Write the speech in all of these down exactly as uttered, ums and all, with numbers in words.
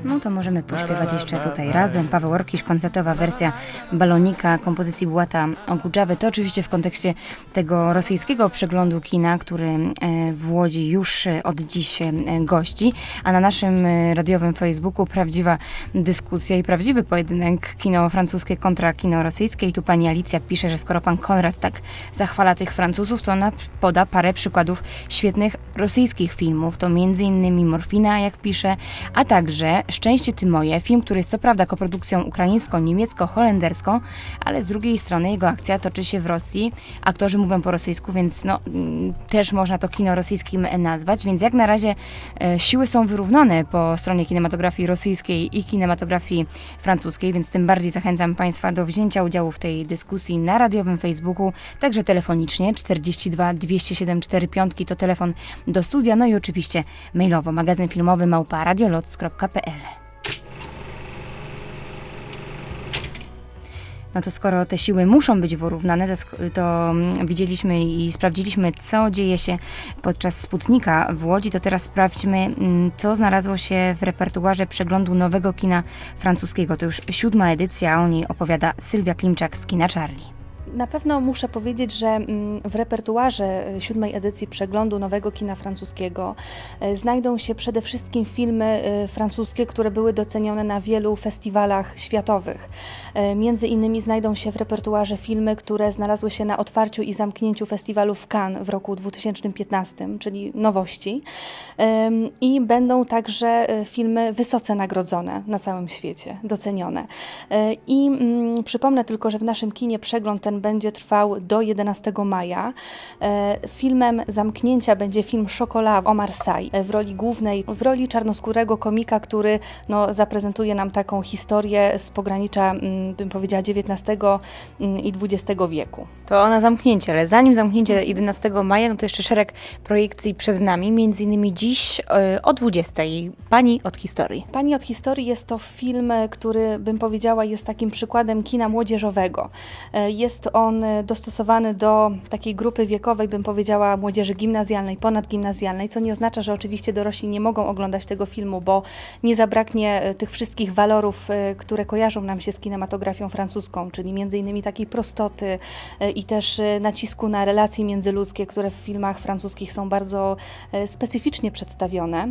No to możemy pośpiewać jeszcze tutaj razem. Paweł Orkisz, koncertowa wersja Balonika, kompozycji Bułata Okudżawy. To oczywiście w kontekście tego rosyjskiego przeglądu kina, który w Łodzi już od dziś gości. A na naszym radiowym Facebooku prawdziwa dyskusja i prawdziwy pojedynek kino francuskie kontra kino rosyjskie. I tu pani Alicja pisze, że skoro pan Konrad tak zachwala tych Francuzów, to ona poda parę przykładów świetnych rosyjskich filmów. To między innymi Morfina, jak pisze, a także Szczęście ty moje, film, który jest co prawda koprodukcją ukraińsko-niemiecko-holenderską, ale z drugiej strony jego akcja toczy się w Rosji. Aktorzy mówią po rosyjsku, więc no, też można to kino rosyjskim nazwać, więc jak na razie e, siły są wyrównane po stronie kinematografii rosyjskiej i kinematografii francuskiej, więc tym bardziej zachęcam Państwa do wzięcia udziału w tej dyskusji na radiowym Facebooku, także telefonicznie czterdzieści dwa dwieście siedem cztery pięć to telefon do studia, no i oczywiście mailowo magazyn filmowy małpa radioloc kropka p l. No to skoro te siły muszą być wyrównane, to, to widzieliśmy i sprawdziliśmy, co dzieje się podczas Sputnika w Łodzi, to teraz sprawdźmy, co znalazło się w repertuarze przeglądu nowego kina francuskiego. To już siódma edycja, o niej opowiada Sylwia Klimczak z Kina Charlie. Na pewno muszę powiedzieć, że w repertuarze siódmej edycji przeglądu nowego kina francuskiego znajdą się przede wszystkim filmy francuskie, które były docenione na wielu festiwalach światowych. Między innymi znajdą się w repertuarze filmy, które znalazły się na otwarciu i zamknięciu festiwalu w Cannes w roku dwa tysiące piętnastym, czyli nowości. I będą także filmy wysoce nagrodzone na całym świecie, docenione. I przypomnę tylko, że w naszym kinie przegląd ten będzie trwał do jedenastego maja. Filmem zamknięcia będzie film Chocolat o Marseille w roli głównej, w roli czarnoskórego komika, który no, zaprezentuje nam taką historię z pogranicza, bym powiedziała, dziewiętnastego i dwudziestego wieku. To na zamknięcie, ale zanim zamknięcie jedenastego maja, no to jeszcze szereg projekcji przed nami, między innymi dziś o dwudziestej. Pani od historii. Pani od historii jest to film, który, bym powiedziała, jest takim przykładem kina młodzieżowego. Jest on dostosowany do takiej grupy wiekowej, bym powiedziała, młodzieży gimnazjalnej, ponadgimnazjalnej, co nie oznacza, że oczywiście dorośli nie mogą oglądać tego filmu, bo nie zabraknie tych wszystkich walorów, które kojarzą nam się z kinematografią francuską, czyli między innymi takiej prostoty i też nacisku na relacje międzyludzkie, które w filmach francuskich są bardzo specyficznie przedstawione.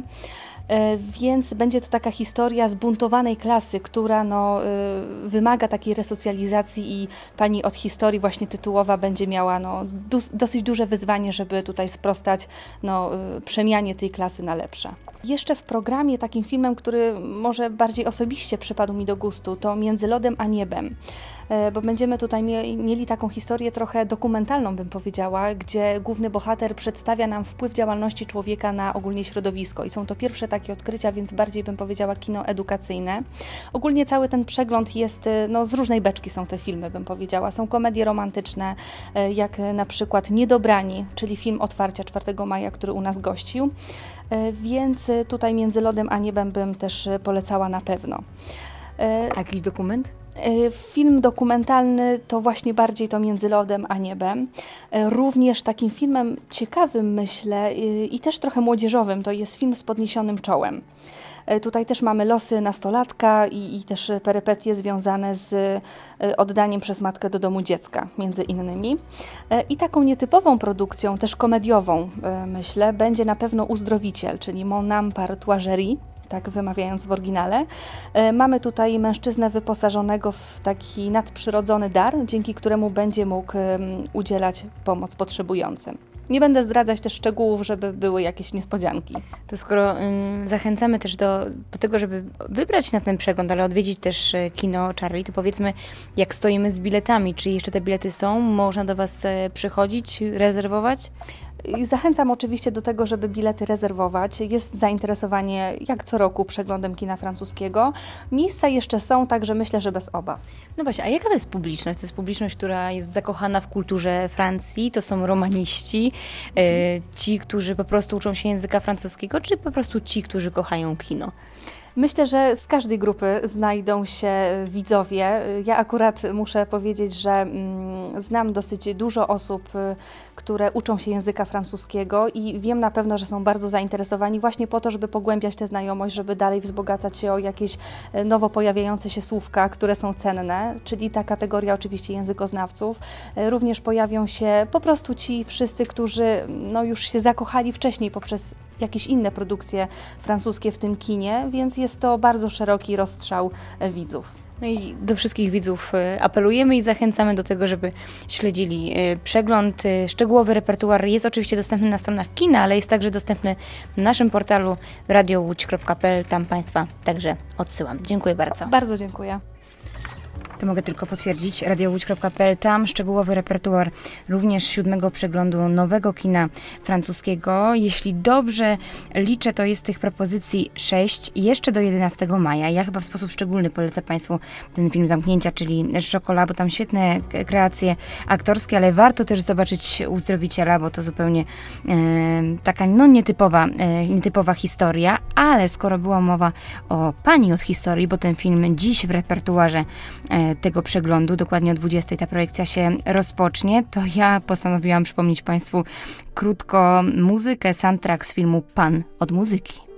Więc będzie to taka historia zbuntowanej klasy, która no, wymaga takiej resocjalizacji i pani od historii właśnie tytułowa będzie miała no, dosyć duże wyzwanie, żeby tutaj sprostać no, przemianie tej klasy na lepsze. Jeszcze w programie takim filmem, który może bardziej osobiście przypadł mi do gustu, to Między lodem a niebem, bo będziemy tutaj mieli taką historię trochę dokumentalną, bym powiedziała, gdzie główny bohater przedstawia nam wpływ działalności człowieka na ogólnie środowisko i są to pierwsze takie odkrycia, więc bardziej bym powiedziała kino edukacyjne. Ogólnie cały ten przegląd jest, no z różnej beczki są te filmy, bym powiedziała. Są komedie romantyczne, jak na przykład Niedobrani, czyli film otwarcia czwartego maja, który u nas gościł, więc tutaj Między lodem a niebem bym też polecała na pewno. A jakiś dokument? Film dokumentalny to właśnie bardziej to Między lodem a niebem. Również takim filmem ciekawym, myślę, i też trochę młodzieżowym, to jest film Z podniesionym czołem. Tutaj też mamy losy nastolatka i, i też perypetie związane z oddaniem przez matkę do domu dziecka, między innymi. I taką nietypową produkcją, też komediową, myślę, będzie na pewno Uzdrowiciel, czyli Mon âme par toigerie, tak wymawiając w oryginale. Mamy tutaj mężczyznę wyposażonego w taki nadprzyrodzony dar, dzięki któremu będzie mógł udzielać pomoc potrzebującym. Nie będę zdradzać też szczegółów, żeby były jakieś niespodzianki. To skoro ym, zachęcamy też do, do tego, żeby wybrać się na ten przegląd, ale odwiedzić też Kino Charlie, to powiedzmy, jak stoimy z biletami. Czy jeszcze te bilety są? Można do Was przychodzić, rezerwować? Zachęcam oczywiście do tego, żeby bilety rezerwować. Jest zainteresowanie jak co roku przeglądem kina francuskiego. Miejsca jeszcze są, także myślę, że bez obaw. No właśnie, a jaka to jest publiczność? To jest publiczność, która jest zakochana w kulturze Francji, to są romaniści, e, ci, którzy po prostu uczą się języka francuskiego, czy po prostu ci, którzy kochają kino? Myślę, że z każdej grupy znajdą się widzowie. Ja akurat muszę powiedzieć, że mm, znam dosyć dużo osób, y, które uczą się języka francuskiego i wiem na pewno, że są bardzo zainteresowani właśnie po to, żeby pogłębiać tę znajomość, żeby dalej wzbogacać się o jakieś y, nowo pojawiające się słówka, które są cenne, czyli ta kategoria oczywiście językoznawców. Y, również pojawią się po prostu ci wszyscy, którzy no, już się zakochali wcześniej poprzez jakieś inne produkcje francuskie w tym kinie, więc jest to bardzo szeroki rozstrzał e, widzów. No i do wszystkich widzów y, apelujemy i zachęcamy do tego, żeby śledzili y, przegląd. Y, Szczegółowy repertuar jest oczywiście dostępny na stronach kina, ale jest także dostępny na naszym portalu radio łódź kropka p l. Tam Państwa także odsyłam. Dziękuję bardzo. Bardzo dziękuję. To mogę tylko potwierdzić. radio łódź kropka p l. Tam szczegółowy repertuar również siódmego przeglądu nowego kina francuskiego. Jeśli dobrze liczę, to jest tych propozycji sześć jeszcze do jedenastego maja. Ja chyba w sposób szczególny polecę Państwu ten film Zamknięcia, czyli Chocolat, bo tam świetne kreacje aktorskie, ale warto też zobaczyć Uzdrowiciela, bo to zupełnie e, taka no nietypowa, e, nietypowa historia, ale skoro była mowa o Pani od historii, bo ten film dziś w repertuarze e, tego przeglądu, dokładnie o dwudziestej ta projekcja się rozpocznie, to ja postanowiłam przypomnieć Państwu krótko muzykę, soundtrack z filmu Pan od muzyki.